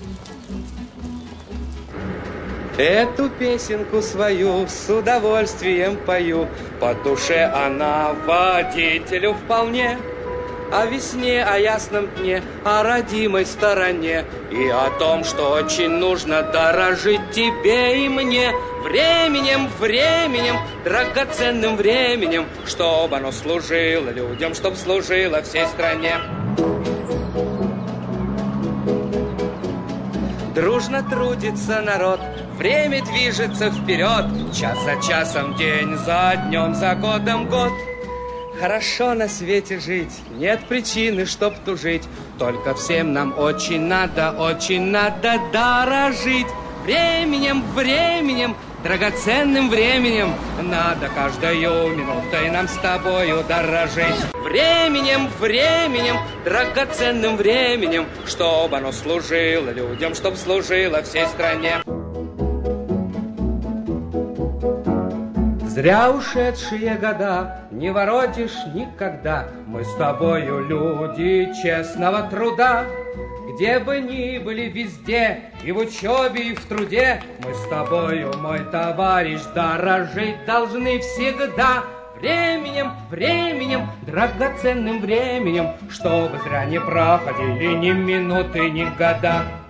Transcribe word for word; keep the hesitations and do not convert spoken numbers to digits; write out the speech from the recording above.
Эту песенку свою с удовольствием пою, по душе она водителю вполне. О весне, о ясном дне, о родимой стороне и о том, что очень нужно дорожить тебе и мне. Временем, временем, драгоценным временем, чтобы оно служило людям, чтоб служило всей стране. Дружно трудится народ, время движется вперед, час за часом, день за днем, за годом год. Хорошо на свете жить, нет причины, чтоб тужить, только всем нам очень надо, очень надо дорожить. Временем, временем, драгоценным временем надо каждую минутой нам с тобою дорожить. Временем, временем, драгоценным временем, чтобы оно служило людям, чтоб служило всей стране. Зря ушедшие года не воротишь никогда. Мы с тобою люди честного труда. Где бы ни были везде, и в учебе, и в труде, мы с тобою, мой товарищ, дорожить должны всегда. Временем, временем, драгоценным временем, чтобы зря не проходили ни минуты, ни года.